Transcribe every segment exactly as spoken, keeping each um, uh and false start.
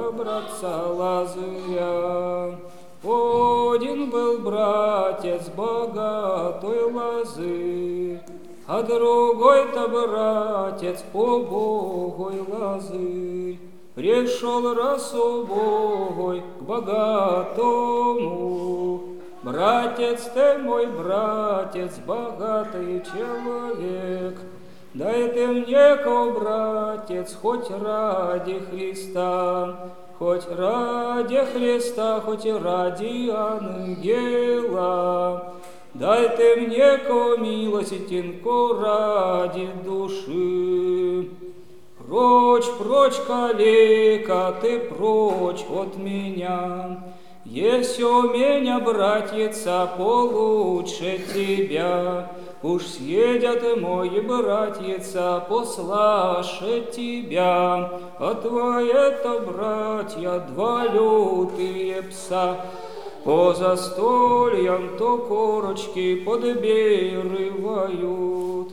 да братца Лазаря. Один был братец богатой Лазарь, а другой-то братец убогой Лазарь. Пришел раз убогой к богатому: братец ты мой, братец, богатый человек, дай ты мне-ка, братец, хоть ради Христа, хоть ради Христа, хоть ради ангела, дай ты мне-ка милостинку ради души. Прочь, прочь, калека, ты прочь от меня. Есть у меня, братьица, получше тебя. Уж съедят мои братьица послаше тебя. А твои-то братья два лютые пса, по застольям то корочки подберивают.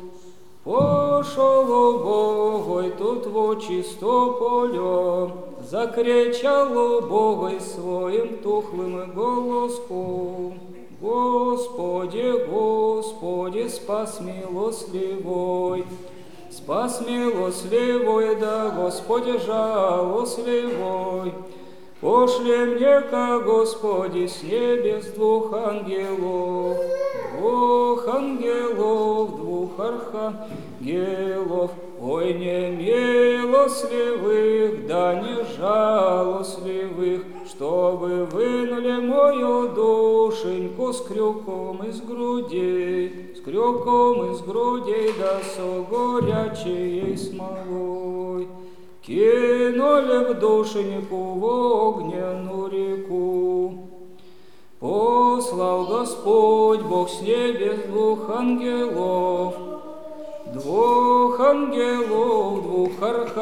Пошел убогой тут в чистополе, закричал убогой своим тухлым голоском: Господи, Господи, спас милостливой, спас милостливой, да Господи жалостливой. Пошли мне-ка, Господи, с небес двух ангелов, двух ангелов, двух архангелов, ой, не милостливых, да не жалостливых, чтобы вынули мою душеньку с крюком из грудей, с крюком из грудей, да со горячей смолой. Кинули в душеньку в огненную реку. Послал Господь Бог с небес двух ангелов, двух ангелов, двух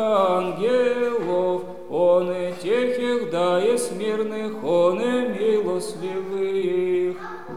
архангелов, он и тихих, да и смирных, он и милостливых.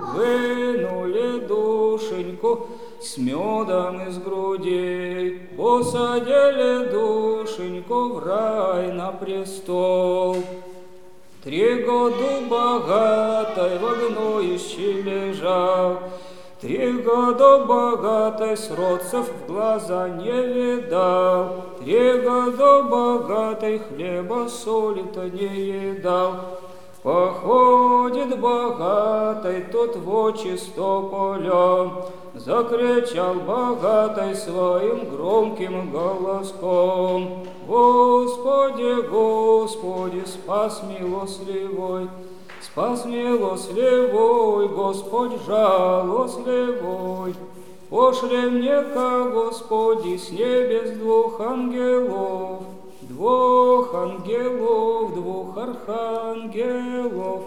Вынули душеньку с медом из грудей, посадили душеньку в рай на престол. Три года богатой в гноище лежал, три года богатой сродцев в глаза не видал, три года богатой хлеба соли-то не едал. Походит богатой тут в чистополе, закричал богатой своим громким голоском: Господи, Господи, спас милостливой, спас милостливой, Господь жалостливой. Пошли мне-ка, Господи, с небес двух ангелов, двух ангелов, двух архангелов,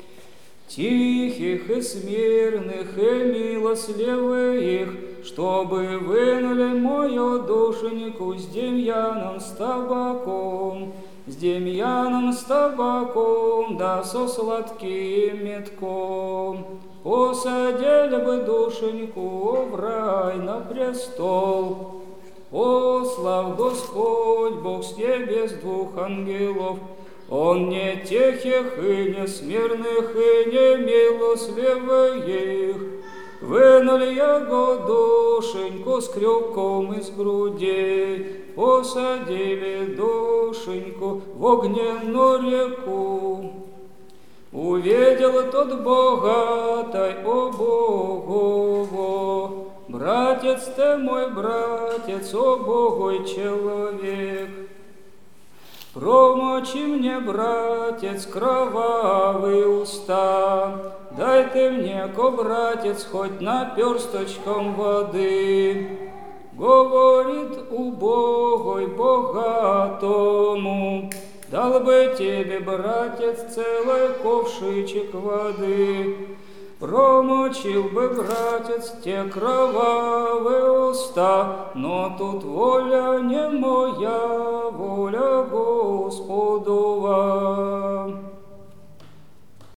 тихих и смирных и милостливых, чтобы вынули мою душеньку с Демьяном с табаком, с Демьяном с табаком, да со сладким метком. Посадили бы душеньку в рай на престол. Послав Господь Бог с небес двух ангелов, он не тихих и не смирных и не милостливых, вынули его душеньку с крюком из грудей, посадили душеньку в огненную реку. Увидел тот богатой убогого: братец ты мой, братец, убогой человек, промочи мне, братец, кровавые уста, дай ты мне-ка, братец, хоть наперсточком воды. Говорит убогой богатому: дал бы тебе, братец, целый ковшичек воды. Промочил бы, братец, те кровавые уста, но тут воля не моя, воля Господова.